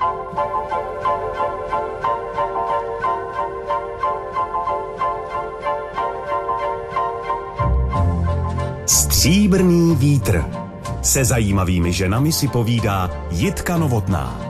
Stříbrný vítr. Se zajímavými ženami si povídá Jitka Novotná.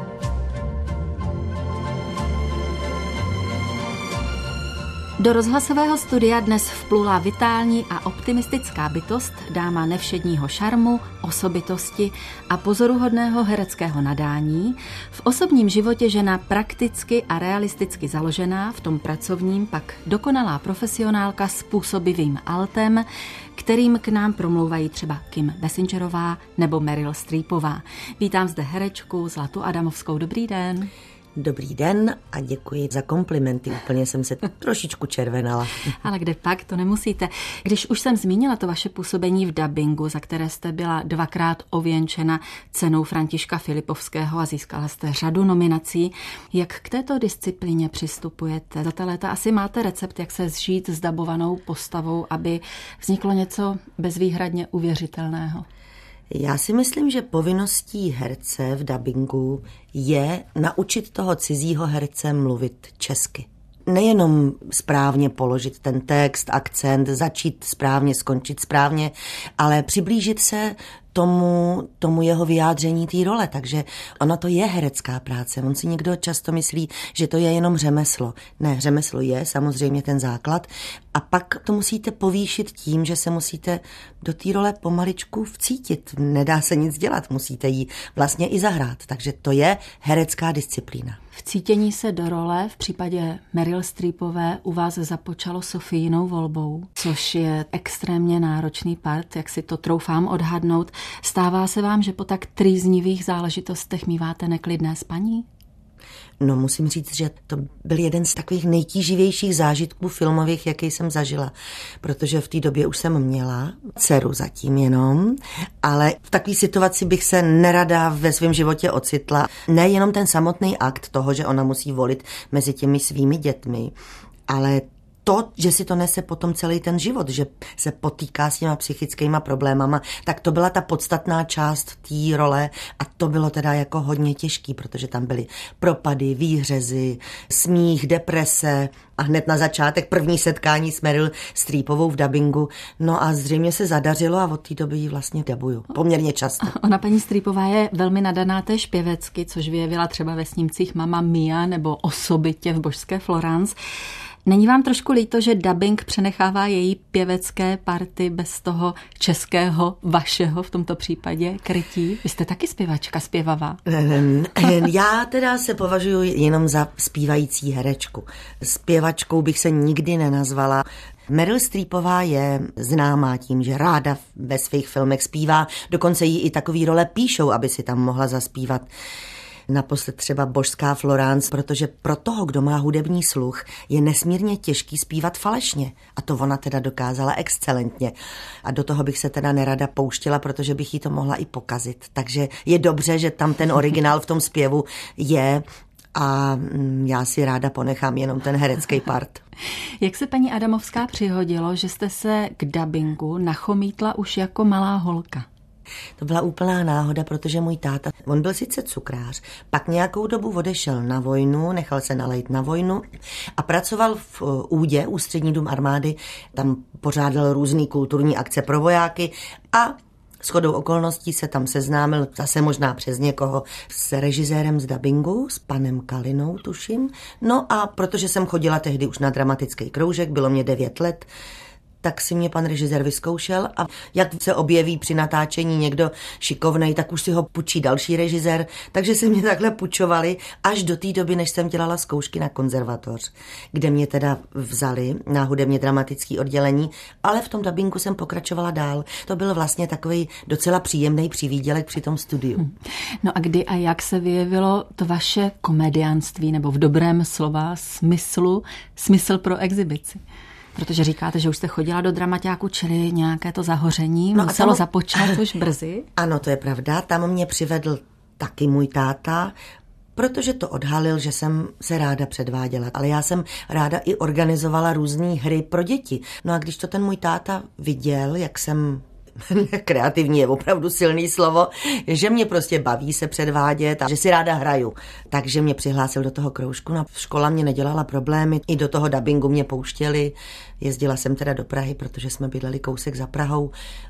Do rozhlasového studia dnes vplula vitální a optimistická bytost, dáma nevšedního šarmu, osobitosti a pozoruhodného hereckého nadání. V osobním životě žena prakticky a realisticky založená, v tom pracovním pak dokonalá profesionálka s působivým altem, kterým k nám promlouvají třeba Kim Basingerová nebo Meryl Streepová. Vítám zde herečku Zlatu Adamovskou. Dobrý den. Dobrý den a děkuji za komplimenty. Úplně jsem se trošičku červenala. Ale kde pak, to nemusíte. Když už jsem zmínila to vaše působení v dabingu, za které jste byla dvakrát ověnčena cenou Františka Filipovského a získala jste řadu nominací, jak k této disciplíně přistupujete? Za ta léta asi máte recept, jak se zžít s dabovanou postavou, aby vzniklo něco bezvýhradně uvěřitelného? Já si myslím, že povinností herce v dabingu je naučit toho cizího herce mluvit česky. Nejenom správně položit ten text, akcent, začít správně, skončit správně, ale přiblížit se tomu jeho vyjádření té role. Takže ono to je herecká práce. On si někdo často myslí, že to je jenom řemeslo. Ne, řemeslo je samozřejmě ten základ a pak to musíte povýšit tím, že se musíte do té role pomaličku vcítit. Nedá se nic dělat, musíte ji vlastně i zahrát. Takže to je herecká disciplína. Vcítění se do role v případě Meryl Streepové u vás započalo Sophiinou volbou, což je extrémně náročný part, jak si to troufám odhadnout. Stává se vám, že po tak trýznivých záležitostech míváte neklidné spaní? No, musím říct, že to byl jeden z takových nejtíživějších zážitků filmových, jaký jsem zažila, protože v té době už jsem měla dceru zatím jenom, ale v takové situaci bych se nerada ve svém životě ocitla. Nejenom ten samotný akt toho, že ona musí volit mezi těmi svými dětmi, ale to, že si to nese potom celý ten život, že se potýká s těma psychickýma problémama, tak to byla ta podstatná část té role a to bylo teda jako hodně těžký, protože tam byly propady, výhřezy, smích, deprese a hned na začátek první setkání s Meryl Streepovou v dabingu. No a zřejmě se zadařilo a od té doby ji vlastně dabuju. Poměrně často. Ona paní Streepová je velmi nadaná též pěvecky, což vyjevila třeba ve snímcích Mamma Mia nebo Osobitě v Božské Florence. Není vám trošku líto, že dabing přenechává její pěvecké party bez toho českého, vašeho v tomto případě krytí? Vy jste taky zpěvačka, zpěvavá. Já teda se považuji jenom za zpívající herečku. Zpěvačkou bych se nikdy nenazvala. Meryl Streepová je známá tím, že ráda ve svých filmech zpívá, dokonce jí i takový role píšou, aby si tam mohla zaspívat. Naposled třeba Božská Florence, protože pro toho, kdo má hudební sluch, je nesmírně těžký zpívat falešně. A to ona teda dokázala excelentně. A do toho bych se teda nerada pouštěla, protože bych jí to mohla i pokazit. Takže je dobře, že tam ten originál v tom zpěvu je a já si ráda ponechám jenom ten herecký part. Jak se paní Adamovská přihodilo, že jste se k dabingu nachomítla už jako malá holka? To byla úplná náhoda, protože můj táta, on byl sice cukrář, pak nějakou dobu odešel na vojnu, nechal se nalejt na vojnu a pracoval v Údě, Ústřední dům armády, tam pořádal různý kulturní akce pro vojáky a shodou okolností se tam seznámil, zase možná přes někoho, s režisérem z dabingu, s panem Kalinou, tuším. No a protože jsem chodila tehdy už na dramatický kroužek, bylo mě 9 let, tak si mě pan režisér vyzkoušel a jak se objeví při natáčení někdo šikovnej, tak už si ho půjčí další režisér, takže se mě takhle půjčovali až do té doby, než jsem dělala zkoušky na konzervatoř, kde mě teda vzali na hudebně dramatické oddělení, ale v tom dabingu jsem pokračovala dál. To byl vlastně takový docela příjemný přivídělek při tom studiu. No a kdy a jak se vyjevilo to vaše komediánství, nebo v dobrém slova smysl pro exibici? Protože říkáte, že už jste chodila do dramaťáku, čili nějaké to zahoření muselo započat už brzy? Ano, to je pravda. Tam mě přivedl taky můj táta, protože to odhalil, že jsem se ráda předváděla. Ale já jsem ráda i organizovala různé hry pro děti. No a když to ten můj táta viděl, jak jsem kreativní je opravdu silný slovo, že mě prostě baví se předvádět a že si ráda hraju. Takže mě přihlásil do toho kroužku. No, škola mě nedělala problémy, i do toho dabingu mě pouštěli. Jezdila jsem teda do Prahy, protože jsme bydleli kousek za Prahou.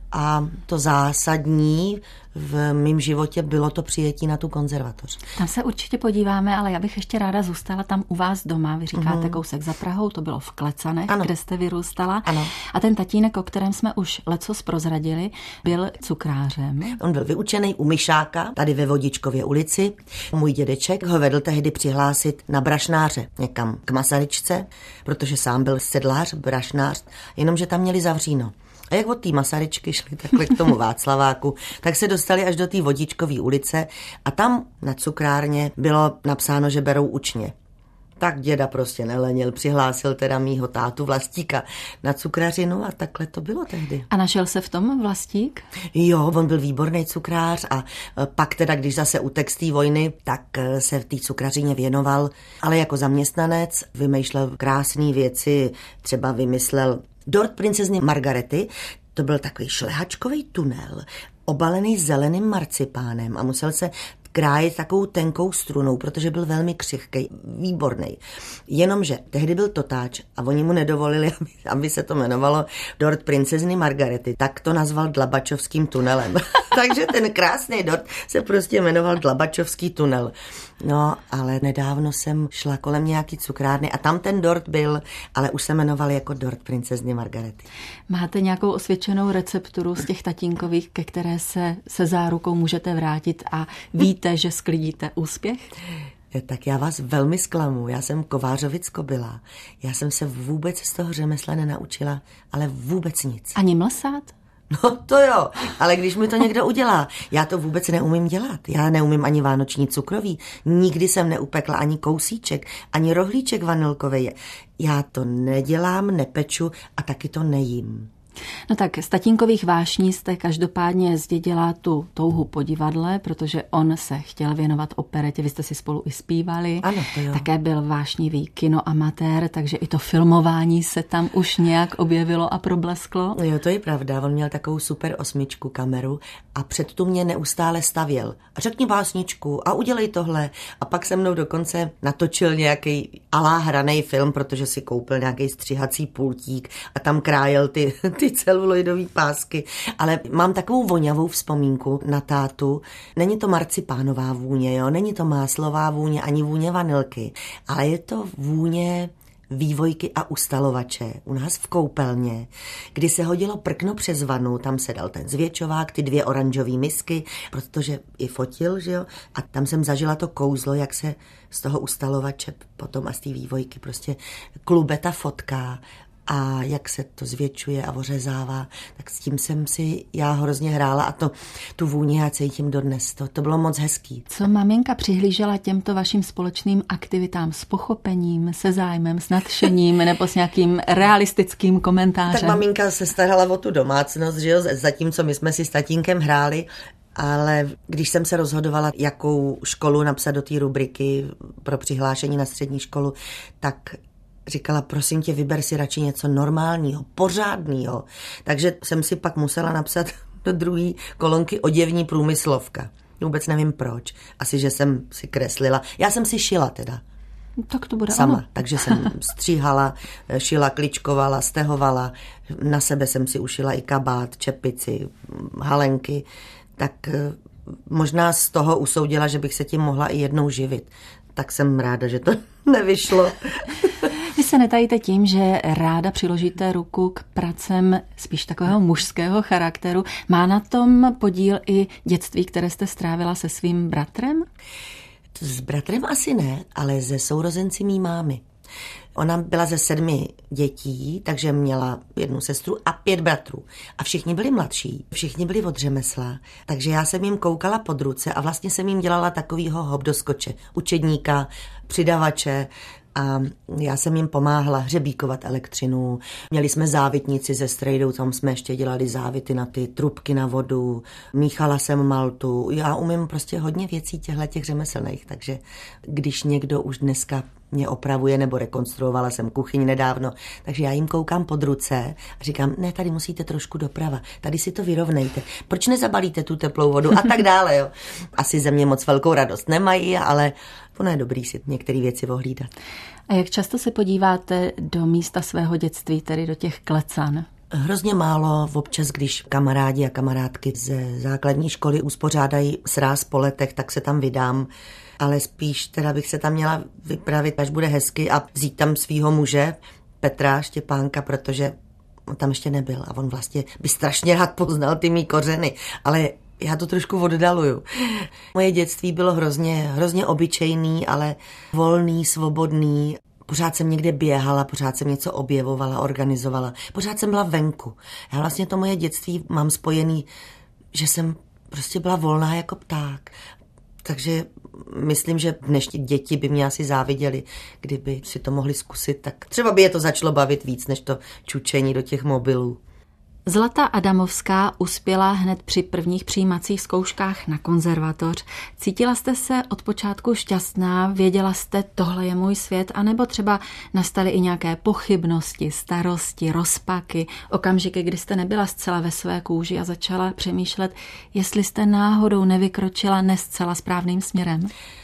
A to zásadní v mém životě bylo to přijetí na tu konzervatoř. Tam se určitě podíváme, ale já bych ještě ráda zůstala tam u vás doma. Vy říkáte kousek za Prahou, to bylo v Klecanech, ano, kde jste vyrůstala. Ano. A ten tatínek, o kterém jsme už lecos prozradili, byl cukrářem. On byl vyučený u Myšáka, tady ve Vodičkově ulici. Můj dědeček ho vedl tehdy přihlásit na brašnáře někam k Masaryčce, protože sám byl sedlář, brašnář, jenomže tam měli zavříno. A jak od té Masaryčky šli takhle k tomu Václaváku, tak se dostali až do té Vodičkové ulice a tam na cukrárně bylo napsáno, že berou učně. Tak děda prostě nelenil, přihlásil teda mýho tátu Vlastíka na cukrařinu a takhle to bylo tehdy. A našel se v tom Vlastík? Jo, on byl výborný cukrář a pak teda, když zase utek z té vojny, tak se v té cukrařině věnoval, ale jako zaměstnanec vymýšlel krásné věci, třeba vymyslel dort princezny Margarety, to byl takový šlehačkový tunel, obalený zeleným marcipánem a musel se krájet takovou tenkou strunou, protože byl velmi křehkej, výborný. Jenomže tehdy byl totáč a oni mu nedovolili, aby se to jmenovalo dort princezny Margarety, tak to nazval Dlabačovským tunelem. Takže ten krásný dort se prostě jmenoval Dlabačovský tunel. No, ale nedávno jsem šla kolem nějaký cukrárny a tam ten dort byl, ale už se jmenoval jako dort princezny Margarety. Máte nějakou osvědčenou recepturu z těch tatínkových, ke které se zárukou můžete vrátit a víte, že sklidíte úspěch? Tak já vás velmi zklamu. Já jsem kovářovicko byla. Já jsem se vůbec z toho řemesla nenaučila, ale vůbec nic. Ani mlsát? No to jo, ale když mi to někdo udělá, já to vůbec neumím dělat. Já neumím ani vánoční cukroví, nikdy jsem neupekla ani kousíček, ani rohlíček vanilkový. Já to nedělám, nepeču a taky to nejím. No tak z tatínkových vášní jste každopádně zdědila tu touhu po divadle, protože on se chtěl věnovat operetě, vy jste si spolu i zpívali. Ano, to jo. Také byl vášnivý kinoamatér, takže i to filmování se tam už nějak objevilo a problesklo. Jo, to je pravda, on měl takovou super 8 kameru a před tu mě neustále stavěl. A řekni básničku a udělej tohle. A pak se mnou dokonce natočil nějaký hranej film, protože si koupil nějaký střihací pultík a tam krájel ty celuloidové pásky, ale mám takovou vonavou vzpomínku na tátu. Není to marcipánová vůně, jo? Není to máslová vůně, ani vůně vanilky, ale je to vůně vývojky a ustalovače u nás v koupelně, kdy se hodilo prkno přes vanu, tam se dal ten zvětšovák, ty 2 oranžové misky, protože i fotil, že jo, a tam jsem zažila to kouzlo, jak se z toho ustalovače potom a z té vývojky prostě klube ta fotka a jak se to zvětšuje a ořezává, tak s tím jsem si já hrozně hrála a tu vůni já cítím dodnes. To bylo moc hezký. Co maminka přihlížela těmto vašim společným aktivitám s pochopením, se zájmem, s nadšením nebo s nějakým realistickým komentářem? Tak maminka se starala o tu domácnost, že jo, zatímco my jsme si s tatínkem hráli, ale když jsem se rozhodovala, jakou školu napsat do té rubriky pro přihlášení na střední školu, tak říkala, prosím tě, vyber si radši něco normálního, pořádného. Takže jsem si pak musela napsat do 2. kolonky oděvní průmyslovka. Vůbec nevím proč. Asi, že jsem si kreslila. Já jsem si šila teda. Tak to bude sama, ono. Takže jsem stříhala, šila, kličkovala, stehovala. Na sebe jsem si ušila i kabát, čepici, halenky. Tak možná z toho usoudila, že bych se tím mohla i jednou živit. Tak jsem ráda, že to nevyšlo. Vy se netajíte tím, že ráda přiložíte ruku k pracem spíš takového mužského charakteru. Má na tom podíl i dětství, které jste strávila se svým bratrem? S bratrem asi ne, ale se sourozenci mý mámy. Ona byla ze 7 dětí, takže měla 1 sestru a 5 bratrů. A všichni byli mladší, všichni byli od řemesla, takže já jsem jim koukala pod ruce a vlastně jsem jim dělala takovýho hop do skoče, učedníka, přidavače. a já jsem jim pomáhala hřebíkovat elektřinu. Měli jsme závitnici ze strejdou, tam jsme ještě dělali závity na ty trubky na vodu, míchala jsem maltu. Já umím prostě hodně věcí těch řemeslných, takže když někdo už dneska mě opravuje nebo rekonstruovala jsem kuchyň nedávno, takže já jim koukám pod ruce a říkám, ne, tady musíte trošku doprava, tady si to vyrovnejte, proč nezabalíte tu teplou vodu a tak dále, jo. Asi ze mě moc velkou radost nemají, ale ono je dobrý si některé věci ohlídat. A jak často se podíváte do místa svého dětství, tedy do těch Klecan? Hrozně málo, občas, když kamarádi a kamarádky ze základní školy uspořádají sráz po letech, tak se tam vydám, ale spíš teda bych se tam měla vypravit, až bude hezky a vzít tam svýho muže, Petra Štěpánka, protože on tam ještě nebyl a on vlastně by strašně rád poznal ty mý kořeny, ale já to trošku oddaluju. Moje dětství bylo hrozně obyčejný, ale volný, svobodný. Pořád jsem někde běhala, pořád jsem něco objevovala, organizovala. Pořád jsem byla venku. Já vlastně to moje dětství mám spojený, že jsem prostě byla volná jako pták. Takže myslím, že dnešní děti by mě asi záviděli, kdyby si to mohli zkusit, tak třeba by je to začalo bavit víc, než to čučení do těch mobilů. Zlata Adamovská uspěla hned při prvních přijímacích zkouškách na konzervatoř. Cítila jste se od počátku šťastná, věděla jste, tohle je můj svět, anebo třeba nastaly i nějaké pochybnosti, starosti, rozpaky, okamžiky, kdy jste nebyla zcela ve své kůži a začala přemýšlet, jestli jste náhodou nevykročila ne zcela správným směrem?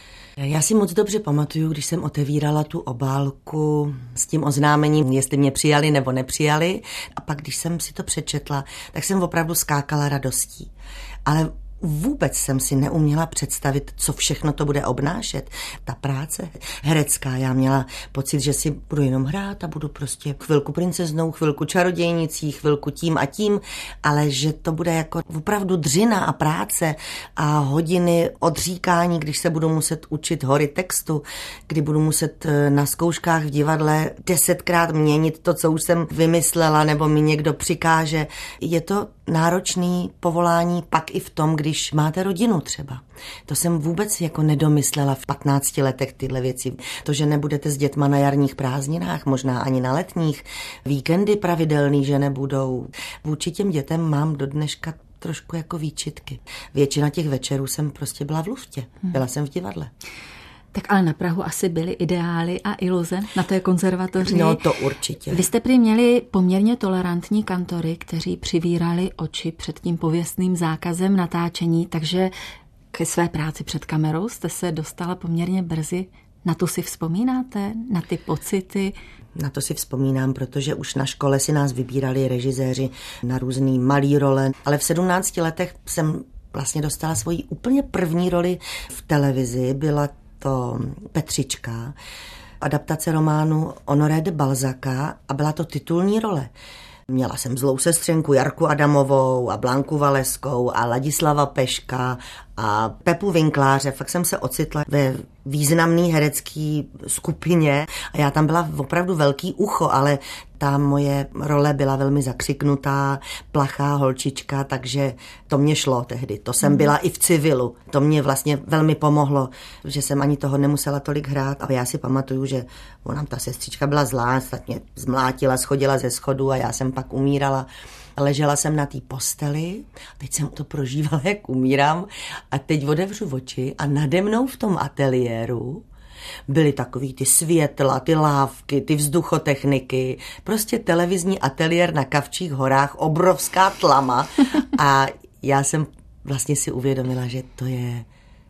Já si moc dobře pamatuju, když jsem otevírala tu obálku s tím oznámením, jestli mě přijali nebo nepřijali. A pak, když jsem si to přečetla, tak jsem opravdu skákala radostí. Ale vůbec jsem si neuměla představit, co všechno to bude obnášet. Ta práce herecká, já měla pocit, že si budu jenom hrát a budu prostě chvilku princeznou, chvilku čarodějnicí, chvilku tím a tím, ale že to bude jako opravdu dřina a práce a hodiny odříkání, když se budu muset učit hory textu, kdy budu muset na zkouškách v divadle 10krát měnit to, co už jsem vymyslela, nebo mi někdo přikáže. Je to náročný povolání pak i v tom, když máte rodinu třeba. To jsem vůbec jako nedomyslela v 15 letech tyhle věci. To, že nebudete s dětma na jarních prázdninách, možná ani na letních, víkendy pravidelný, že nebudou. Vůči těm dětem mám do dneška trošku jako výčitky. Většina těch večerů jsem prostě byla v luftě. Byla jsem v divadle. Tak ale na Prahu asi byly ideály a iluze na té konzervatoři. No to určitě. Vy jste prý měli poměrně tolerantní kantory, kteří přivírali oči před tím pověstným zákazem natáčení, takže ke své práci před kamerou jste se dostala poměrně brzy. Na to si vzpomínáte? Na ty pocity? Na to si vzpomínám, protože už na škole si nás vybírali režiséři na různý malý role, ale v 17 letech jsem vlastně dostala svoji úplně první roli v televizi, byla to Petřička, adaptace románu Honoré de Balzaca a byla to titulní role. Měla jsem zlou sestřenku Jarku Adamovou a Blanku Valeskou a Ladislava Peška a Pepu Vinkláře. Fakt jsem se ocitla ve významné herecké skupině a já tam byla opravdu velký ucho, ale ta moje role byla velmi zakřiknutá, plachá holčička, takže to mě šlo tehdy. To jsem byla i v civilu. To mě vlastně velmi pomohlo, že jsem ani toho nemusela tolik hrát. A já si pamatuju, že ona, ta sestřička byla zlá, mě zmlátila, schodila ze schodu a já jsem pak umírala. Ležela jsem na té posteli, teď jsem to prožívala, jak umírám a teď otevřu oči a nade mnou v tom ateliéru byly takový ty světla, ty lávky, ty vzduchotechniky, prostě televizní ateliér na Kavčích horách, obrovská tlama a já jsem vlastně si uvědomila, že to je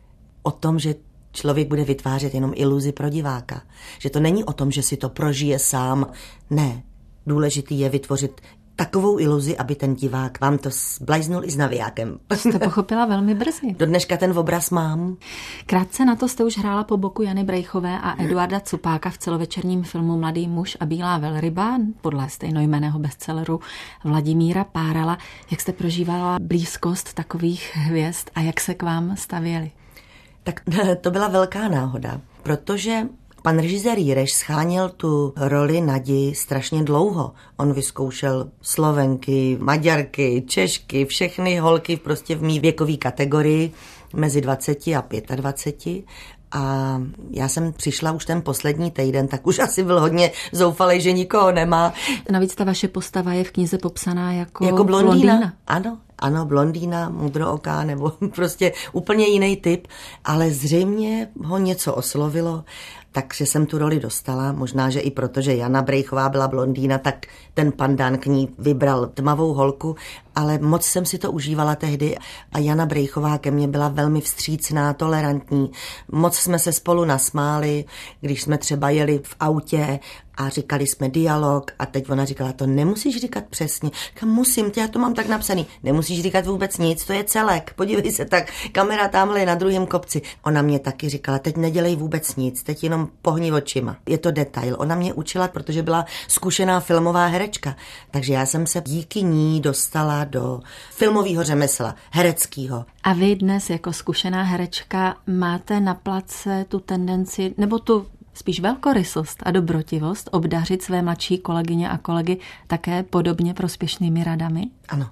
o tom, že člověk bude vytvářet jenom iluzi pro diváka. Že to není o tom, že si to prožije sám. Ne, důležitý je vytvořit takovou iluzi, aby ten divák vám to zblajznul i s navijákem. Jste pochopila velmi brzy. Do dneška ten obraz mám. Krátce na to jste už hrála po boku Jany Brejchové a Eduarda Cupáka v celovečerním filmu Mladý muž a bílá velryba podle stejnojmenného bestselleru Vladimíra Párala. Jak jste prožívala blízkost takových hvězd a jak se k vám stavěli? Tak to byla velká náhoda, protože pan režisér Jireš scháněl tu roli Nadi strašně dlouho. On vyzkoušel Slovenky, Maďarky, Češky, všechny holky prostě v mý věkové kategorii mezi 20 a 25 A já jsem přišla už ten poslední týden, tak už asi byl hodně zoufalej, že nikoho nemá. Navíc ta vaše postava je v knize popsaná jako blondýna. Ano, blondýna, modrooká, nebo prostě úplně jiný typ, ale zřejmě ho něco oslovilo, takže jsem tu roli dostala. Možná, že i proto, že Jana Breichová byla blondýna, tak ten pandán k ní vybral tmavou holku, ale moc jsem si to užívala tehdy a Jana Breichová ke mně byla velmi vstřícná, tolerantní. Moc jsme se spolu nasmáli, když jsme třeba jeli v autě a říkali jsme dialog a teď ona říkala, to nemusíš říkat přesně. Musím, já to mám tak napsaný. Nemusíš říkat vůbec nic, to je celek. Podívej se, tak kamera tamhle je na druhém kopci. Ona mě taky říkala, teď nedělej vůbec nic, teď jenom pohni očima. Je to detail. Ona mě učila, protože byla zkušená filmová herečka. Takže já jsem se díky ní dostala do filmového řemesla, hereckého. A vy dnes jako zkušená herečka máte na place tu tendenci, nebo tu spíš velkorysost a dobrotivost obdařit své mladší kolegyně a kolegy také podobně prospěšnými radami?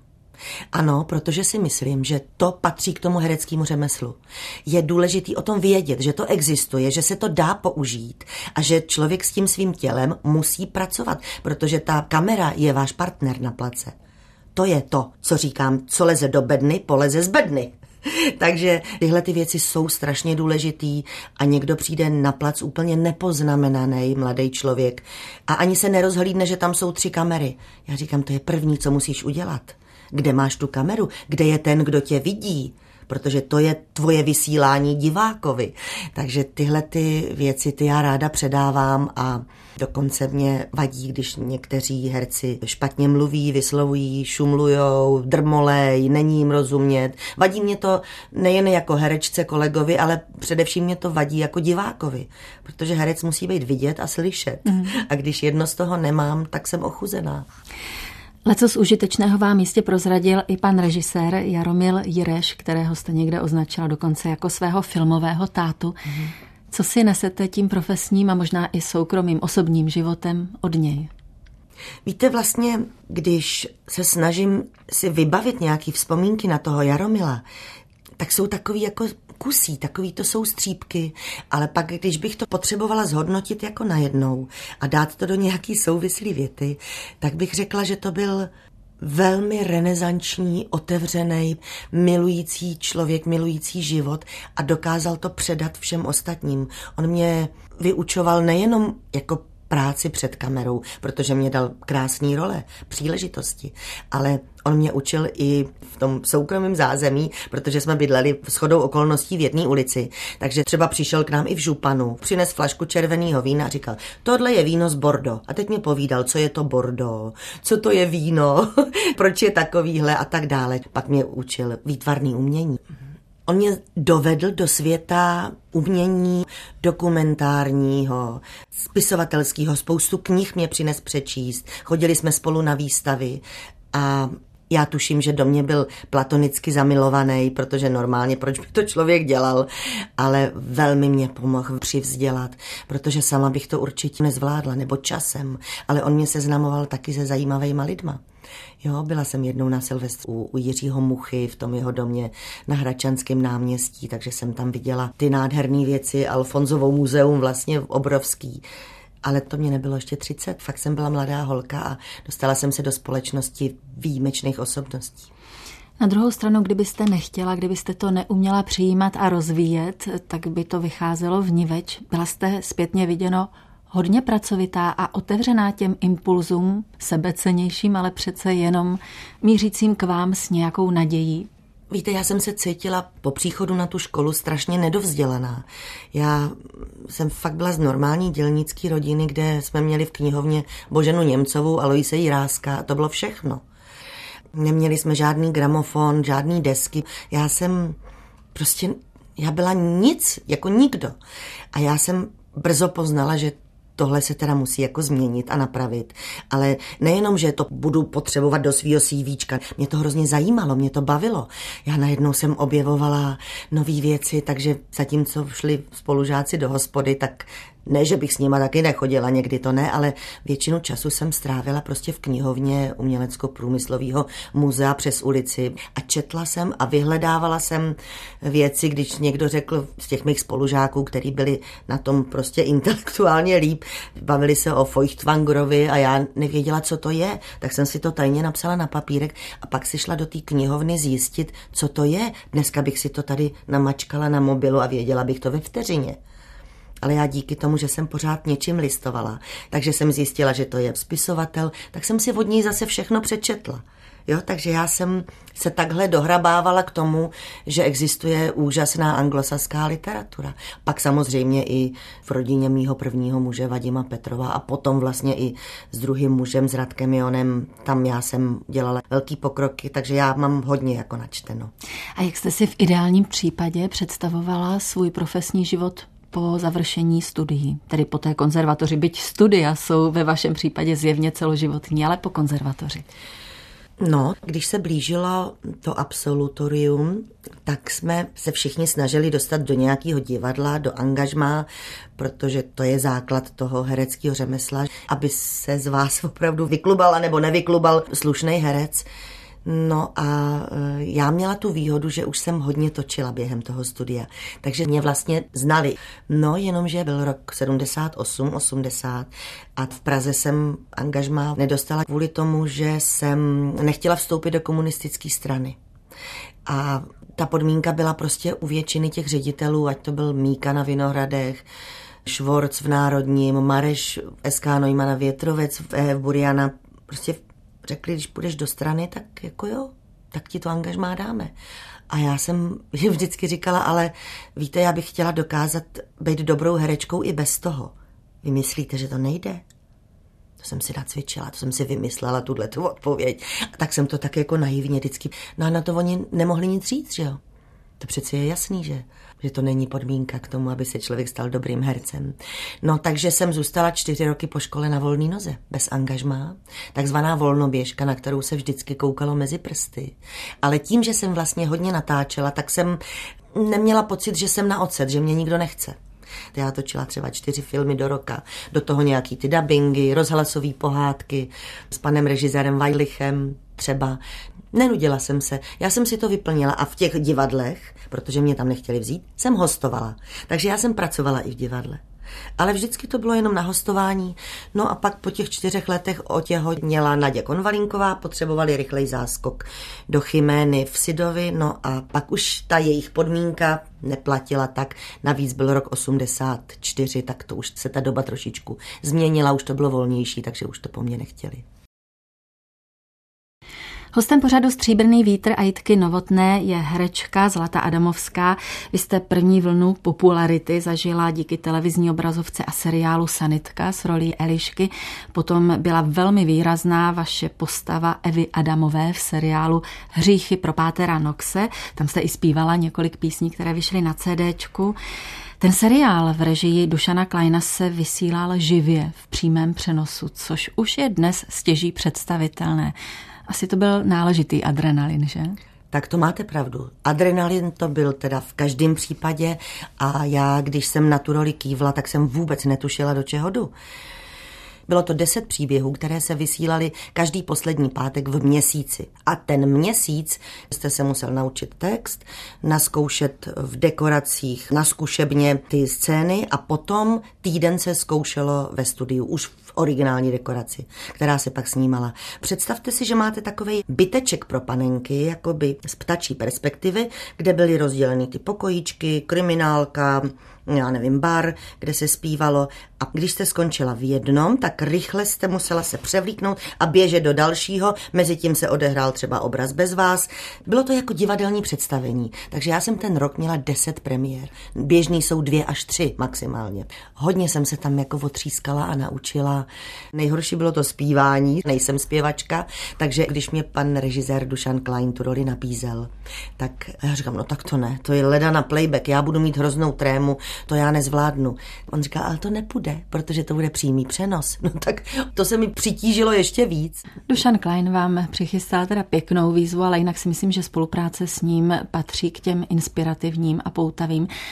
Ano, protože si myslím, že to patří k tomu hereckému řemeslu. Je důležitý o tom vědět, že to existuje, že se to dá použít a že člověk s tím svým tělem musí pracovat, protože ta kamera je váš partner na place. To je to, co říkám, co leze do bedny, poleze z bedny. Takže tyhle ty věci jsou strašně důležitý a někdo přijde na plac úplně nepoznamenaný mladý člověk a ani se nerozhlídne, že tam jsou 3 kamery. Já říkám, to je první, co musíš udělat. Kde máš tu kameru? Kde je ten, kdo tě vidí? Protože to je tvoje vysílání divákovi. Takže tyhle ty věci ty já ráda předávám a dokonce mě vadí, když někteří herci špatně mluví, vyslovují, šumlujou, drmolej, není jim rozumět. Vadí mě to nejen jako herečce, kolegovi, ale především mě to vadí jako divákovi, protože herec musí být vidět a slyšet. A když jedno z toho nemám, tak jsem ochuzená. Lecos užitečného vám jistě prozradil i pan režisér Jaromil Jireš, kterého jste někde označila dokonce jako svého filmového tátu. Co si nesete tím profesním a možná i soukromým osobním životem od něj? Víte, vlastně, když se snažím si vybavit nějaký vzpomínky na toho Jaromila, tak jsou takový jako kusí, takový to jsou střípky, ale pak, když bych to potřebovala zhodnotit jako najednou a dát to do nějaký souvislý věty, tak bych řekla, že to byl velmi renesanční, otevřený, milující člověk, milující život a dokázal to předat všem ostatním. On mě vyučoval nejenom jako práci před kamerou, protože mě dal krásný role, příležitosti, ale on mě učil i v tom soukromém zázemí, protože jsme bydleli shodou okolností v jedné ulici, takže třeba přišel k nám i v Županu, přines flašku červeného vína a říkal, tohle je víno z Bordeaux. A teď mě povídal, co je to Bordeaux, co to je víno, proč je takovýhle a tak dále. Pak mě učil výtvarný umění. On mě dovedl do světa umění dokumentárního, spisovatelského, spoustu knih mě přines přečíst, chodili jsme spolu na výstavy a já tuším, že do mě byl platonicky zamilovaný, protože normálně proč by to člověk dělal, ale velmi mě pomohl přivzdělat, protože sama bych to určitě nezvládla, nebo časem, ale on mě seznamoval taky se zajímavejma lidma. Jo, byla jsem jednou na Silvestru u Jiřího Muchy v tom jeho domě na Hradčanském náměstí, takže jsem tam viděla ty nádherné věci, Alfonsovo muzeum vlastně obrovský. Ale to mě nebylo ještě 30, fakt jsem byla mladá holka a dostala jsem se do společnosti výjimečných osobností. Na druhou stranu, kdybyste nechtěla, kdybyste to neuměla přijímat a rozvíjet, tak by to vycházelo vniveč. Byla jste zpětně viděno hodně pracovitá a otevřená těm impulzům, sebecennějším, ale přece jenom mířícím k vám s nějakou nadějí. Víte, já jsem se cítila po příchodu na tu školu strašně nedovzdělaná. Já jsem fakt byla z normální dělnické rodiny, kde jsme měli v knihovně Boženu Němcovou a Aloise Jiráska a to bylo všechno. Neměli jsme žádný gramofon, žádný desky. Já byla nic, jako nikdo. A já jsem brzo poznala, že tohle se teda musí jako změnit a napravit. Ale nejenom, že to budu potřebovat do svýho CVčka. Mě to hrozně zajímalo, mě to bavilo. Já najednou jsem objevovala nové věci, takže zatímco šli spolužáci do hospody, tak Ne, že bych s nima taky nechodila, někdy to ne, ale většinu času jsem strávila prostě v knihovně Umělecko-průmyslového muzea přes ulici a četla jsem a vyhledávala jsem věci, když někdo řekl z těch mých spolužáků, kteří byli na tom prostě intelektuálně líp, bavili se o Feuchtwangerovi a já nevěděla, co to je, tak jsem si to tajně napsala na papírek a pak si šla do té knihovny zjistit, co to je. Dneska bych si to tady namačkala na mobilu a věděla bych to ve vteřině. Ale já díky tomu, že jsem pořád něčím listovala, takže jsem zjistila, že to je spisovatel, tak jsem si od něj zase všechno přečetla. Jo, takže já jsem se takhle dohrabávala k tomu, že existuje úžasná anglosaská literatura. Pak samozřejmě i v rodině mýho prvního muže Vadima Petrova a potom vlastně i s druhým mužem, s Radkem Jonem, tam já jsem dělala velký pokroky, takže já mám hodně jako načteno. A jak jste si v ideálním případě představovala svůj profesní život po završení studií, tedy po té konzervatoři, byť studia jsou ve vašem případě zjevně celoživotní, ale po konzervatoři? No, když se blížilo to absolutorium, tak jsme se všichni snažili dostat do nějakého divadla, do angažmá, protože to je základ toho hereckého řemesla, aby se z vás opravdu vyklubal nebo nevyklubal slušný herec. No a já měla tu výhodu, že už jsem hodně točila během toho studia, takže mě vlastně znali. No jenomže byl rok 78, 80 a v Praze jsem angažmá nedostala kvůli tomu, že jsem nechtěla vstoupit do komunistické strany. A ta podmínka byla prostě u většiny těch ředitelů, ať to byl Míka na Vinohradech, Švorc v Národním, Mareš v SK Neumana, Větrovec v Buriana, prostě řekli, když půjdeš do strany, tak jako jo, tak ti to angažmá dáme. A já jsem vždycky říkala, ale víte, já bych chtěla dokázat být dobrou herečkou i bez toho. Vy myslíte, že to nejde? To jsem si nacvičila, to jsem si vymyslela, tuhletu odpověď. A tak jsem to tak jako naivně vždycky. No a na to oni nemohli nic říct, že jo? To přeci je jasný, že to není podmínka k tomu, aby se člověk stal dobrým hercem. No takže jsem zůstala 4 roky po škole na volné noze, bez angažmá, takzvaná volnoběžka, na kterou se vždycky koukalo mezi prsty. Ale tím, že jsem vlastně hodně natáčela, tak jsem neměla pocit, že jsem na ocet, že mě nikdo nechce. Já točila třeba 4 filmy do roka, do toho nějaký ty dabingy, rozhlasové pohádky s panem režisérem Vajlichem třeba. Nenudila jsem se, já jsem si to vyplnila a v těch divadlech, protože mě tam nechtěli vzít, jsem hostovala. Takže já jsem pracovala i v divadle. Ale vždycky to bylo jenom na hostování. No a pak po těch 4 letech otěhotněla Naděja Konvalinková, potřebovali rychlej záskok do Chimény v Sidovi, no a pak už ta jejich podmínka neplatila tak. Navíc byl rok 84, tak to už se ta doba trošičku změnila, už to bylo volnější, takže už to po mně nechtěli. Hostem pořadu Stříbrný vítr a Jitky Novotné je herečka Zlata Adamovská. Vy jste první vlnu popularity zažila díky televizní obrazovce a seriálu Sanitka s rolí Elišky. Potom byla velmi výrazná vaše postava Evy Adamové v seriálu Hříchy pro pátera Knoxe. Tam jste i zpívala několik písní, které vyšly na CDčku. Ten seriál v režii Dušana Kleina se vysílal živě v přímém přenosu, což už je dnes stěží představitelné. Asi to byl náležitý adrenalin, že? Tak to máte pravdu. Adrenalin to byl teda v každém případě a já, když jsem na tu roli kývla, tak jsem vůbec netušila, do čeho jdu. Bylo to 10 příběhů, které se vysílaly každý poslední pátek v měsíci. A ten měsíc jste se musel naučit text, nazkoušet v dekoracích na zkušebně ty scény a potom týden se zkoušelo ve studiu, už v originální dekoraci, která se pak snímala. Představte si, že máte takovej byteček pro panenky, jakoby z ptačí perspektivy, kde byly rozděleny ty pokojíčky, kriminálka, já nevím, bar, kde se zpívalo. A když jste skončila v jednom, tak rychle jste musela se převlíknout a běžet do dalšího. Mezitím se odehrál třeba Obraz bez vás. Bylo to jako divadelní představení. Takže já jsem ten rok měla 10 premiér. Běžný jsou 2 až 3 maximálně. Hodně jsem se tam jako otřískala a naučila. Nejhorší bylo to zpívání, nejsem zpěvačka, takže když mě pan režisér Dušan Klein tu roli nabízel, tak já říkám, no tak to ne, to je leda na playback, já budu mít hroznou trému, to já nezvládnu. On říká, ale to nepůjde, protože to bude přímý přenos. No tak to se mi přitížilo ještě víc. Dušan Klein vám přichystal teda pěknou výzvu, ale jinak si myslím, že spolupráce s ním patří k těm inspirativním a poutavým.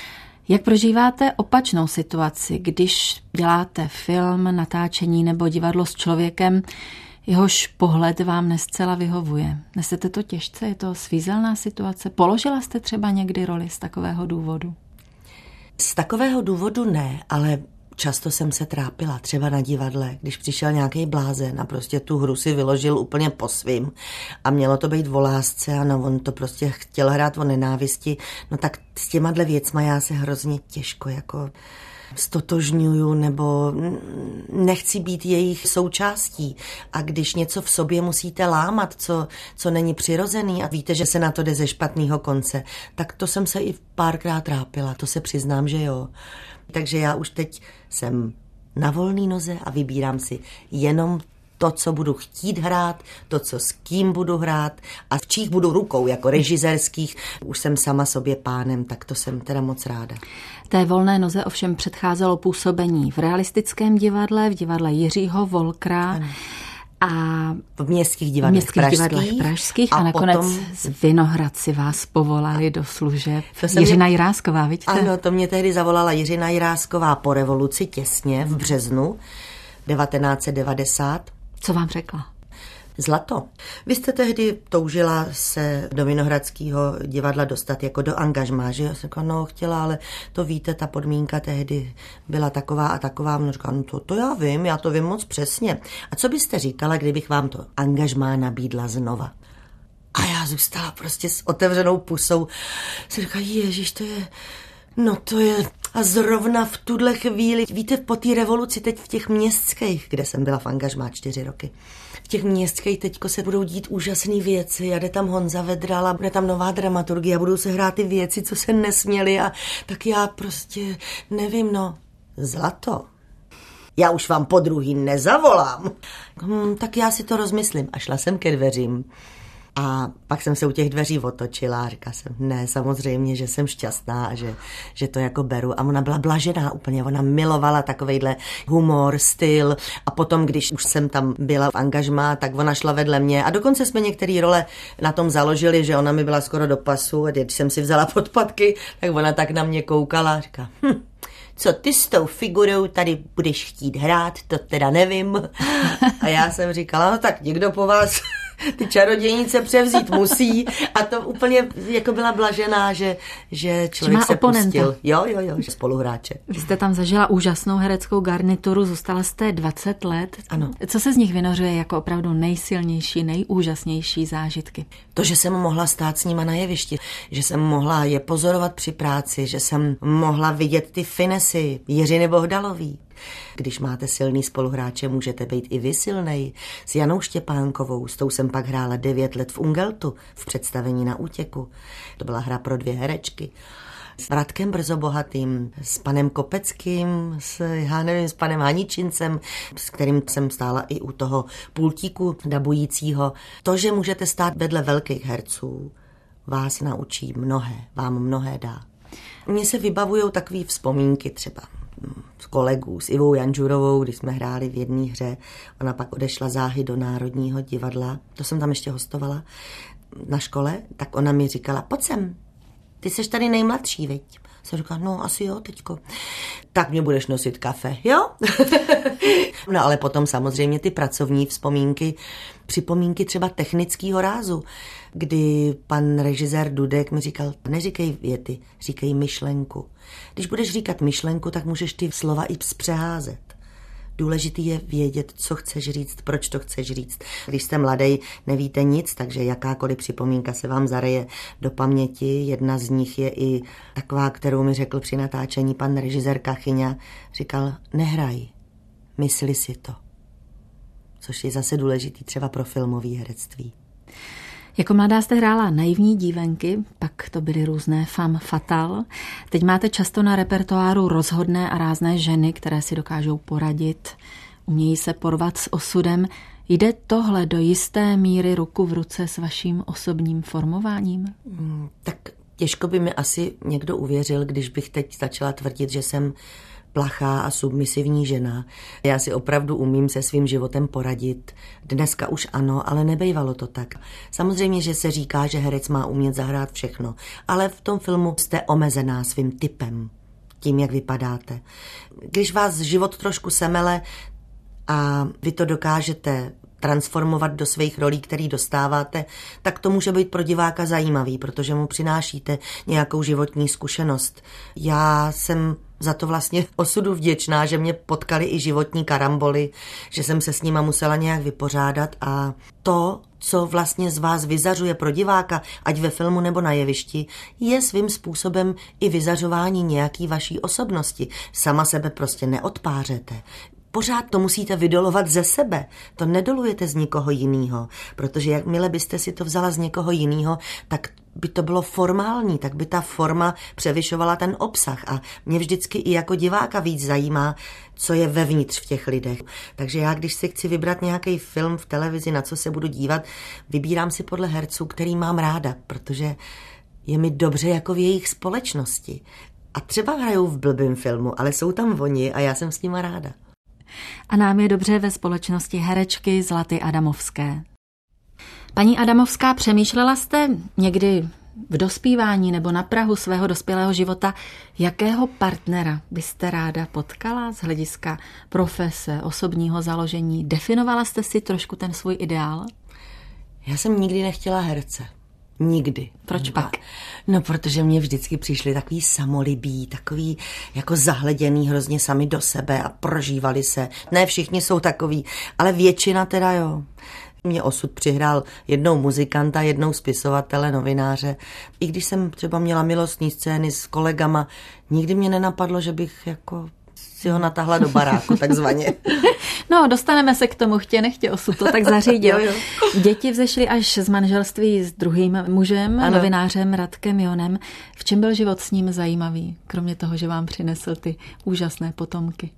Jak prožíváte opačnou situaci, když děláte film, natáčení nebo divadlo s člověkem, jehož pohled vám nescela vyhovuje? Nesete to těžce? Je to svízelná situace? Položila jste třeba někdy roli z takového důvodu? Z takového důvodu ne, ale často jsem se trápila, třeba na divadle, když přišel nějaký blázen a prostě tu hru si vyložil úplně po svým a mělo to být o lásce a no, on to prostě chtěl hrát o nenávisti, no tak s těma věcma já se hrozně těžko jako stotožňuju nebo nechci být jejich součástí. A když něco v sobě musíte lámat, co není přirozený a víte, že se na to jde ze špatného konce, tak to jsem se i párkrát trápila, to se přiznám, že jo. Takže já už teď jsem na volný noze a vybírám si jenom to, co budu chtít hrát, to, co s kým budu hrát a v čích budu rukou, jako režisérských. Už jsem sama sobě pánem, tak to jsem teda moc ráda. Té volné noze ovšem předcházelo působení v realistickém divadle, v divadle Jiřího Wolkera. Ano. A v městských divadlech pražských a nakonec potom z Vinohradci vás povolali do služeb. Jiřina Jirásková, vidíte? Ano, to mě tehdy zavolala Jiřina Jirásková po revoluci těsně v březnu 1990. Co vám řekla? Zlato. Vy jste tehdy toužila se do Vinohradského divadla dostat jako do angažmá, že? Já jsem říkala, no chtěla, ale to víte, ta podmínka tehdy byla taková a taková. Ona říkala, no to já vím, já to vím moc přesně. A co byste říkala, kdybych vám to angažmá nabídla znova? A já zůstala prostě s otevřenou pusou. Jsem říkala, ježiš, to je... A zrovna v tuhle chvíli, víte, po té revoluci teď v těch městských, kde jsem byla v angažmá 4 roky, v těch městských teďko se budou dít úžasné věci, jde tam Honza Vedral a bude tam nová dramaturgie a budou se hrát ty věci, co se nesměly a tak já prostě nevím, Zlato. Já už vám podruhý nezavolám. Tak já si to rozmyslím. A šla jsem ke dveřím. A pak jsem se u těch dveří otočila a říkala jsem, ne, samozřejmě, že jsem šťastná a že to jako beru. A ona byla blažená úplně, ona milovala takovejhle humor, styl. A potom, když už jsem tam byla v angažmá, tak ona šla vedle mě. A dokonce jsme některé role na tom založili, že ona mi byla skoro do pasu. A když jsem si vzala podpatky, tak ona tak na mě koukala a říká, co ty s tou figurou tady budeš chtít hrát, to teda nevím. A já jsem říkala, no tak někdo po vás ty čarodějnice převzít musí a to úplně jako byla blažená, že člověk se pustil. Jo, že spoluhráče. Vy jste tam zažila úžasnou hereckou garnituru, zůstala jste 20 let. Ano. Co se z nich vynořuje jako opravdu nejsilnější, nejúžasnější zážitky? To, že jsem mohla stát s nima na jevišti, že jsem mohla je pozorovat při práci, že jsem mohla vidět ty finesy Jiřiny Bohdalový. Když máte silný spoluhráče, můžete být i vy silnej. S Janou Štěpánkovou, s tou jsem pak hrála 9 let v Ungeltu, v představení Na útěku. To byla hra pro 2 herečky. S Radkem Brzobohatým, s panem Kopeckým, s panem Haničincem, s kterým jsem stála i u toho pultíku dabujícího. To, že můžete stát vedle velkých herců, vás naučí mnohé, vám mnohé dá. Mně se vybavujou takové vzpomínky třeba s kolegů, s Ivou Janžurovou, když jsme hráli v jedné hře. Ona pak odešla záhy do Národního divadla. To jsem tam ještě hostovala na škole. Tak ona mi říkala, pojď sem, ty seš tady nejmladší, viď? Jsem říkala, no asi jo, teďko. Tak mě budeš nosit kafe, jo? No ale potom samozřejmě ty pracovní vzpomínky, připomínky třeba technického rázu, kdy pan režisér Dudek mi říkal, neříkej věty, říkej myšlenku. Když budeš říkat myšlenku, tak můžeš ty slova i zpřeházet. Důležitý je vědět, co chceš říct, proč to chceš říct. Když jste mladý, nevíte nic, takže jakákoliv připomínka se vám zareje do paměti. Jedna z nich je i taková, kterou mi řekl při natáčení pan režisér Kachyňa. Říkal, nehraj, mysli si to. Což je zase důležitý třeba pro filmové herectví. Jako mladá jste hrála naivní dívenky, pak to byly různé femme fatale. Teď máte často na repertoáru rozhodné a rázné ženy, které si dokážou poradit, umějí se porvat s osudem. Jde tohle do jisté míry ruku v ruce s vaším osobním formováním? Tak těžko by mi asi někdo uvěřil, když bych teď začala tvrdit, že jsem plachá a submisivní žena. Já si opravdu umím se svým životem poradit. Dneska už ano, ale nebejvalo to tak. Samozřejmě, že se říká, že herec má umět zahrát všechno, ale v tom filmu jste omezená svým typem. tím, jak vypadáte. Když vás život trošku semele a vy to dokážete transformovat do svých rolí, který dostáváte, tak to může být pro diváka zajímavý, protože mu přinášíte nějakou životní zkušenost. Já jsem za to vlastně osudu vděčná, že mě potkali i životní karamboly, že jsem se s nima musela nějak vypořádat a to, co vlastně z vás vyzařuje pro diváka, ať ve filmu nebo na jevišti, je svým způsobem i vyzařování nějaký vaší osobnosti. Sama sebe prostě neodpářete. Pořád to musíte vydolovat ze sebe. To nedolujete z nikoho jiného, protože jakmile byste si to vzala z někoho jiného, tak by to bylo formální, tak by ta forma převyšovala ten obsah. A mě vždycky i jako diváka víc zajímá, co je vevnitř v těch lidech. Takže já, když si chci vybrat nějaký film v televizi, na co se budu dívat, vybírám si podle herců, který mám ráda, protože je mi dobře jako v jejich společnosti. A třeba hrajou v blbým filmu, ale jsou tam oni a já jsem s nima ráda. A nám je dobře ve společnosti herečky Zlaty Adamovské. Paní Adamovská, přemýšlela jste někdy v dospívání nebo na prahu svého dospělého života, jakého partnera byste ráda potkala z hlediska profese, osobního založení? Definovala jste si trošku ten svůj ideál? Já jsem nikdy nechtěla herce. Nikdy. Proč pak? No, protože mě vždycky přišli takový samolibí, takový jako zahleděný hrozně sami do sebe a prožívali se. Ne všichni jsou takový, ale většina teda jo. Mě osud přihrál jednou muzikanta, jednou spisovatele, novináře. I když jsem třeba měla milostní scény s kolegama, nikdy mě nenapadlo, že bych jako si ho natáhla do baráku, takzvaně. No, dostaneme se k tomu, chtě nechtě, osud to tak zařídil. Jo. Děti vzešly až z manželství s druhým mužem, ano. Novinářem Radkem Jonem. V čem byl život s ním zajímavý, kromě toho, že vám přinesl ty úžasné potomky?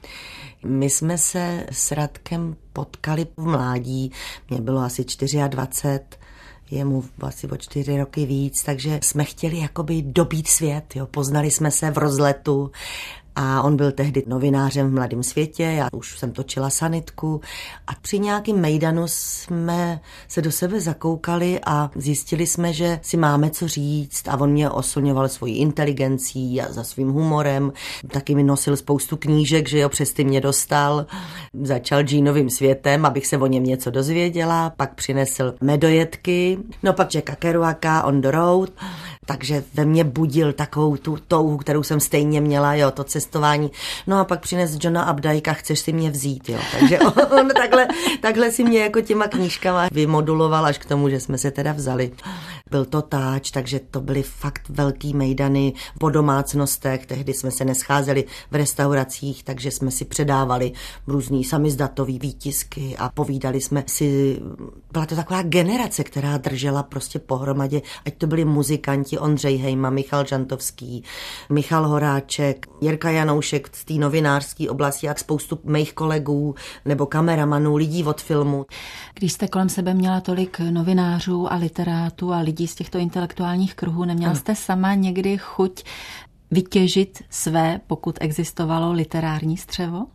My jsme se s Radkem potkali v mládí, mě bylo asi 24, jemu asi o 4 roky víc, takže jsme chtěli jakoby dobít svět, jo. Poznali jsme se v rozletu a on byl tehdy novinářem v Mladém světě, já už jsem točila sanitku a při nějakým mejdanu jsme se do sebe zakoukali a zjistili jsme, že si máme co říct a on mě oslňoval svojí inteligencí a za svým humorem, taky mi nosil spoustu knížek, že jo, přes ty mě dostal, začal Jeanovým světem, abych se o něm něco dozvěděla, pak přinesl Medojetky, no pak Jacka Kerouaka, On the Road, takže ve mně budil takovou tu touhu, kterou jsem stejně měla, jo, to cestování. No a pak přines Johna Updikea, chceš si mě vzít, jo. Takže on takhle si mě jako těma knížkama vymoduloval až k tomu, že jsme se teda vzali. Byl to táč, takže to byly fakt velký mejdany po domácnostech, tehdy jsme se nescházeli v restauracích, takže jsme si předávali různý samizdatový výtisky a povídali jsme si. Byla to taková generace, která držela prostě pohromadě, ať to byli muzikanti, Ondřej Hejma, Michal Žantovský, Michal Horáček, Jirka Janoušek z té novinářské oblasti a spoustu mých kolegů nebo kameramanů, lidí od filmu. Když jste kolem sebe měla tolik novinářů a literátů a lidí z těchto intelektuálních kruhů, neměla jste sama někdy chuť vytěžit své, pokud existovalo, literární střevo?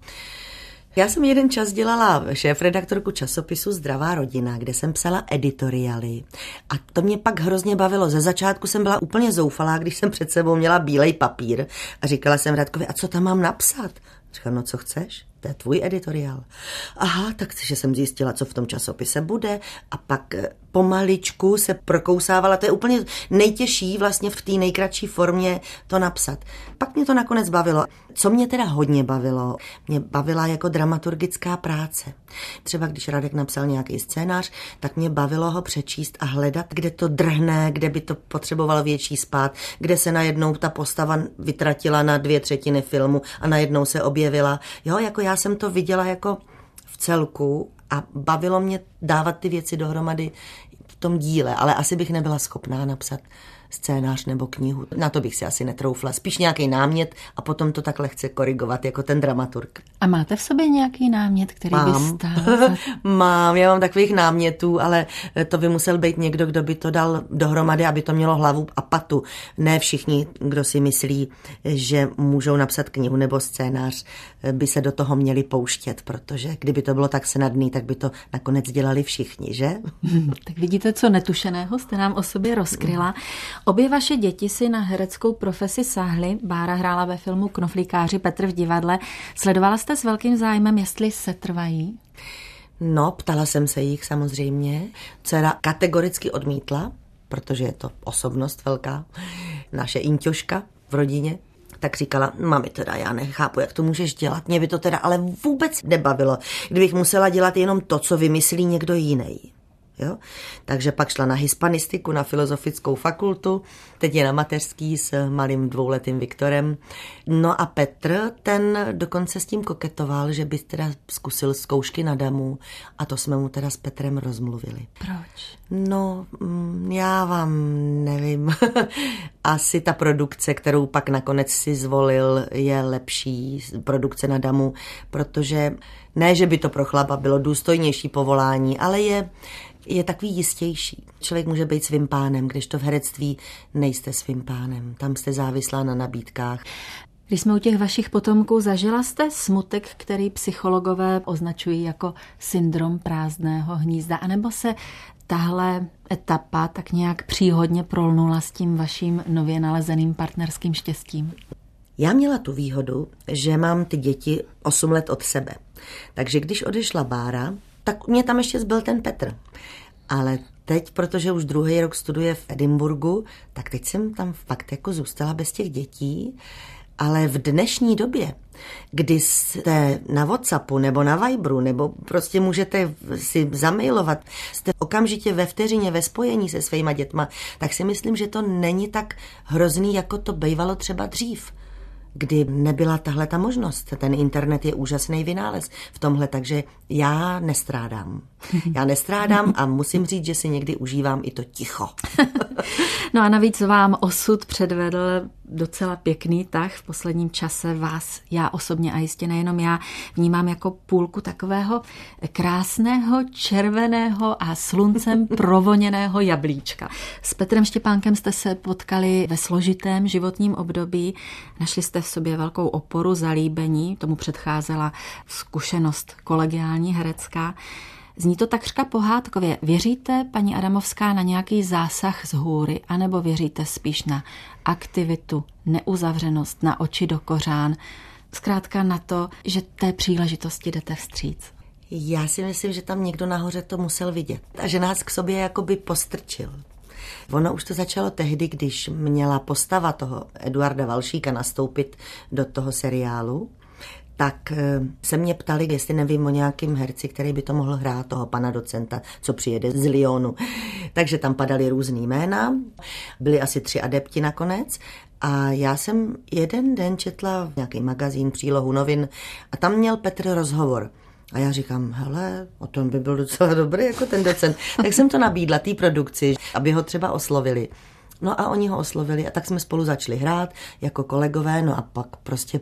Já jsem jeden čas dělala šéfredaktorku časopisu Zdravá rodina, kde jsem psala editoriály a to mě pak hrozně bavilo. Ze začátku jsem byla úplně zoufalá, když jsem před sebou měla bílej papír a říkala jsem Radkovi, a co tam mám napsat? Říkala, no co chceš? To je tvůj editoriál. Aha, takže jsem zjistila, co v tom časopise bude a pak pomaličku se prokousávala. To je úplně nejtěžší vlastně v té nejkratší formě to napsat. Pak mě to nakonec bavilo. Co mě teda hodně bavilo? Mě bavila jako dramaturgická práce. Třeba když Radek napsal nějaký scénář, tak mě bavilo ho přečíst a hledat, kde to drhne, kde by to potřebovalo větší spád, kde se najednou ta postava vytratila na 2/3 filmu a najednou se objevila. Jo, jako já jsem to viděla jako v celku a bavilo mě dávat ty věci dohromady v tom díle, ale asi bych nebyla schopná napsat scénář nebo knihu. Na to bych si asi netroufla. Spíš nějaký námět a potom to tak lehce korigovat, jako ten dramaturg. A máte v sobě nějaký námět, který by stál? Já mám takových námětů, ale to by musel být někdo, kdo by to dal dohromady, aby to mělo hlavu a patu. Ne všichni, kdo si myslí, že můžou napsat knihu nebo scénář, by se do toho měli pouštět, protože kdyby to bylo tak snadný, tak by to nakonec dělali všichni, že? Tak vidíte, co netušeného jste nám o sobě rozkryla. Obě vaše děti si na hereckou profesi sáhly. Bára hrála ve filmu Knoflíkáři, Petr v divadle. Sledovala jste s velkým zájmem, jestli se trvají? No, ptala jsem se jich samozřejmě. Dcera kategoricky odmítla, protože je to osobnost velká, naše Inťoška v rodině. Tak říkala, mami, teda já nechápu, jak to můžeš dělat. Mě by to teda ale vůbec nebavilo, kdybych musela dělat jenom to, co vymyslí někdo jiný. Jo? Takže pak šla na hispanistiku, na filozofickou fakultu, teď je na mateřský s malým 2letým Viktorem. No a Petr, ten dokonce s tím koketoval, že by teda zkusil zkoušky na damu a to jsme mu teda s Petrem rozmluvili. Proč? No, já vám nevím. Asi ta produkce, kterou pak nakonec si zvolil, je lepší produkce na damu, protože ne, že by to pro chlapa bylo důstojnější povolání, ale je takový jistější. Člověk může být svým pánem, když to v herectví nejste svým pánem. Tam jste závislá na nabídkách. Když jsme u těch vašich potomků, zažila jste smutek, který psychologové označují jako syndrom prázdného hnízda, anebo se tahle etapa tak nějak příhodně prolnula s tím vaším nově nalezeným partnerským štěstím? Já měla tu výhodu, že mám ty děti 8 let od sebe. Takže když odešla Bára, tak mě tam ještě zbyl ten Petr. Ale teď, protože už 2. rok studuje v Edinburgu, tak teď jsem tam fakt jako zůstala bez těch dětí. Ale v dnešní době, kdy jste na WhatsAppu nebo na Viberu, nebo prostě můžete si zamailovat, jste okamžitě ve vteřině, ve spojení se svýma dětma, tak si myslím, že to není tak hrozný, jako to bývalo třeba dřív, kdy nebyla tahle ta možnost. Ten internet je úžasný vynález v tomhle, takže já nestrádám. Já nestrádám a musím říct, že si někdy užívám i to ticho. No a navíc vám osud předvedl docela pěkný tah. V posledním čase vás, já osobně a jistě nejenom já, vnímám jako půlku takového krásného, červeného a sluncem provoněného jablíčka. S Petrem Štěpánkem jste se potkali ve složitém životním období. Našli jste v sobě velkou oporu, zalíbení. Tomu předcházela zkušenost kolegiální herecká. Zní to takřka pohádkově. Věříte, paní Adamovská, na nějaký zásah z hůry, anebo věříte spíš na aktivitu, neuzavřenost, na oči do kořán? Zkrátka na to, že té příležitosti jdete vstříc. Já si myslím, že tam někdo nahoře to musel vidět a že nás k sobě jakoby postrčil. Ono už to začalo tehdy, když měla postava toho Eduarda Valšíka nastoupit do toho seriálu, tak se mě ptali, jestli nevím o nějakým herci, který by to mohl hrát, toho pana docenta, co přijede z Lyonu. Takže tam padaly různý jména, byli asi 3 adepti nakonec a já jsem jeden den četla nějaký magazín, přílohu novin a tam měl Petr rozhovor. A já říkám, hele, o tom by byl docela dobrý jako ten docent. Tak jsem to nabídla té produkci, aby ho třeba oslovili. No a oni ho oslovili a tak jsme spolu začali hrát jako kolegové, no a pak prostě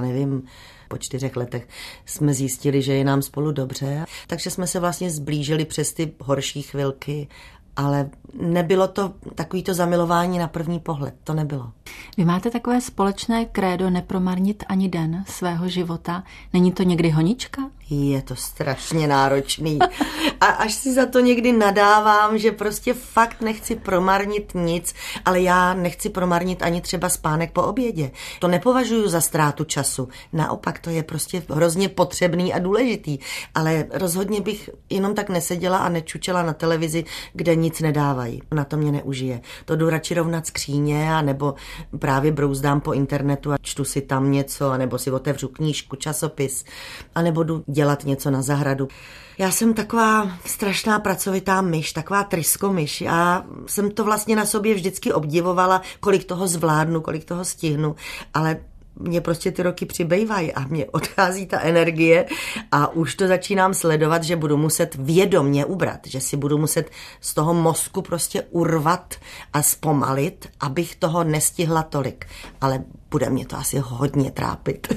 po 4 letech jsme zjistili, že je nám spolu dobře. Takže jsme se vlastně zblížili přes ty horší chvilky, ale nebylo to takovýto zamilování na první pohled, to nebylo. Vy máte takové společné krédo nepromarnit ani den svého života. Není to někdy honička? Je to strašně náročný. A až si za to někdy nadávám, že prostě fakt nechci promarnit nic, ale já nechci promarnit ani třeba spánek po obědě. To nepovažuji za ztrátu času. Naopak to je prostě hrozně potřebný a důležitý. Ale rozhodně bych jenom tak neseděla a nečučela na televizi, kde nic nedávají. Na to mě neužije. To jdu radši rovnat skříně, anebo právě brouzdám po internetu a čtu si tam něco, anebo si otevřu knížku, časopis, anebo jdu dělat něco na zahradu. Já jsem taková strašná pracovitá myš, taková tryskomyš. Já jsem to vlastně na sobě vždycky obdivovala, kolik toho zvládnu, kolik toho stihnu, ale mě prostě ty roky přibývají a mě odchází ta energie a už to začínám sledovat, že budu muset vědomně ubrat, že si budu muset z toho mozku prostě urvat a zpomalit, abych toho nestihla tolik. Ale bude mě to asi hodně trápit.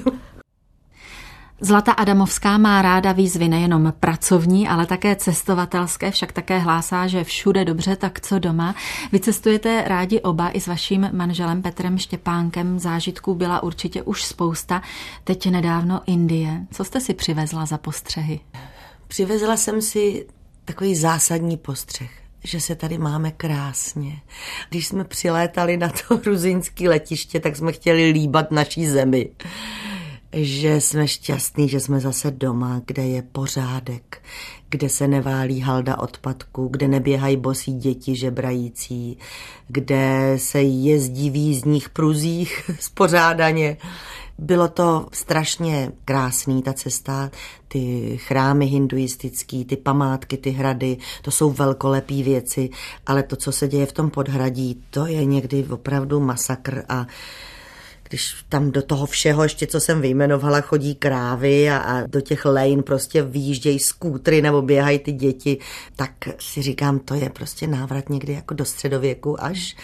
Zlata Adamovská má ráda výzvy nejenom pracovní, ale také cestovatelské, však také hlásá, že všude dobře, tak co doma. Vy cestujete rádi oba i s vaším manželem Petrem Štěpánkem. Zážitků byla určitě už spousta. Teď nedávno Indie. Co jste si přivezla za postřehy? Přivezla jsem si takový zásadní postřeh, že se tady máme krásně. Když jsme přilétali na to gruzínské letiště, tak jsme chtěli líbat naší zemi. Že jsme šťastní, že jsme zase doma, kde je pořádek, kde se neválí halda odpadků, kde neběhají bosí děti žebrající, kde se jezdí v jízdních pruzích spořádaně. Bylo to strašně krásný, ta cesta, ty chrámy hinduistický, ty památky, ty hrady, to jsou velkolepý věci, ale to, co se děje v tom podhradí, to je někdy opravdu masakr a když tam do toho všeho, ještě co jsem vyjmenovala, chodí krávy a do těch lejn prostě vyjíždějí skútry nebo běhají ty děti, tak si říkám, to je prostě návrat někdy jako do středověku až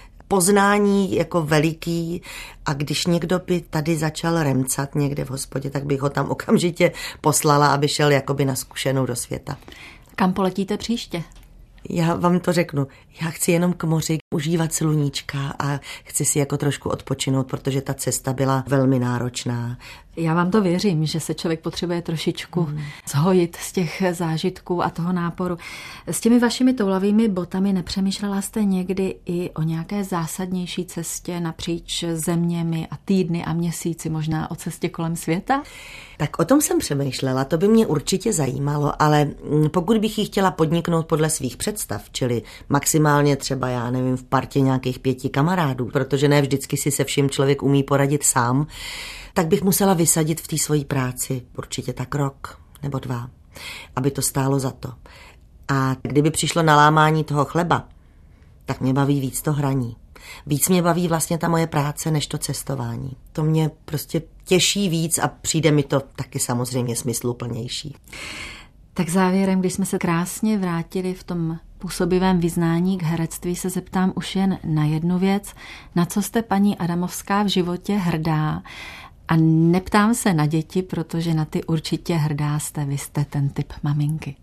poznání jako veliký a když někdo by tady začal remcat někde v hospodě, tak bych ho tam okamžitě poslala, aby šel jakoby na zkušenou do světa. Kam poletíte příště? Já vám to řeknu, já chci jenom k moři užívat sluníčka a chci si jako trošku odpočinout, protože ta cesta byla velmi náročná. Já vám to věřím, že se člověk potřebuje trošičku zhojit z těch zážitků a toho náporu. S těmi vašimi toulavými botami nepřemýšlela jste někdy i o nějaké zásadnější cestě napříč zeměmi a týdny a měsíci, možná o cestě kolem světa? Tak o tom jsem přemýšlela, to by mě určitě zajímalo, ale pokud bych ji chtěla podniknout podle svých představ, čili maximálně třeba, já nevím, v partě nějakých 5 kamarádů, protože ne vždycky si se vším člověk umí poradit sám, tak bych musela vysadit v té svojí práci určitě tak rok nebo 2, aby to stálo za to. A kdyby přišlo na lámání toho chleba, tak mě baví víc to hraní. Víc mě baví vlastně ta moje práce, než to cestování. To mě prostě těší víc a přijde mi to taky samozřejmě smysluplnější. Tak závěrem, když jsme se krásně vrátili v tom působivém vyznání k herectví, se zeptám už jen na jednu věc. Na co jste, paní Adamovská, v životě hrdá? A neptám se na děti, protože na ty určitě hrdá jste. Vy jste ten typ maminky.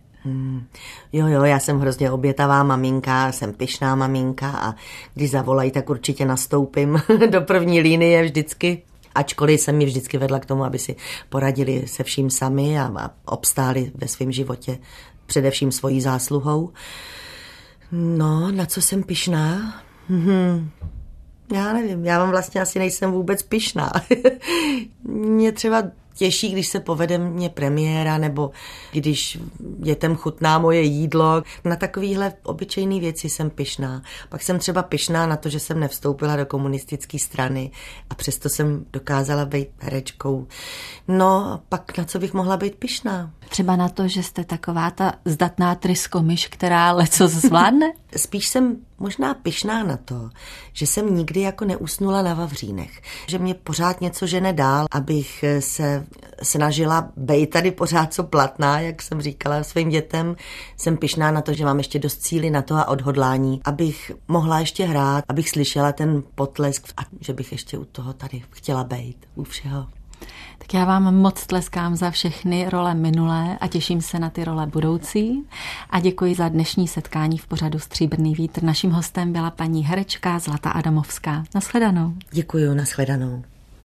Jo, já jsem hrozně obětavá maminka, jsem pyšná maminka a když zavolají, tak určitě nastoupím do první linie vždycky. Ačkoliv jsem mi vždycky vedla k tomu, aby si poradili se vším sami a obstáli ve svém životě především svojí zásluhou. No, na co jsem pyšná? Já nevím, já vám vlastně asi nejsem vůbec pyšná. Mě třeba těší, když se povede mě premiéra, nebo když dětem chutná moje jídlo. Na takovýhle obyčejné věci jsem pyšná. Pak jsem třeba pyšná na to, že jsem nevstoupila do komunistické strany a přesto jsem dokázala být herečkou. No, pak na co bych mohla být pyšná? Třeba na to, že jste taková ta zdatná tryskomyš, která lecos zvládne? Spíš jsem možná pyšná na to, že jsem nikdy jako neusnula na vavřínech. Že mě pořád něco žene dál, abych se snažila bejt tady pořád co platná, jak jsem říkala svým dětem. Jsem pyšná na to, že mám ještě dost síly na to a odhodlání, abych mohla ještě hrát, abych slyšela ten potlesk a že bych ještě u toho tady chtěla bejt, u všeho. Tak já vám moc tleskám za všechny role minulé a těším se na ty role budoucí a děkuji za dnešní setkání v pořadu Stříbrný vítr. Naším hostem byla paní herečka Zlata Adamovská. Nashledanou. Děkuju, nashledanou.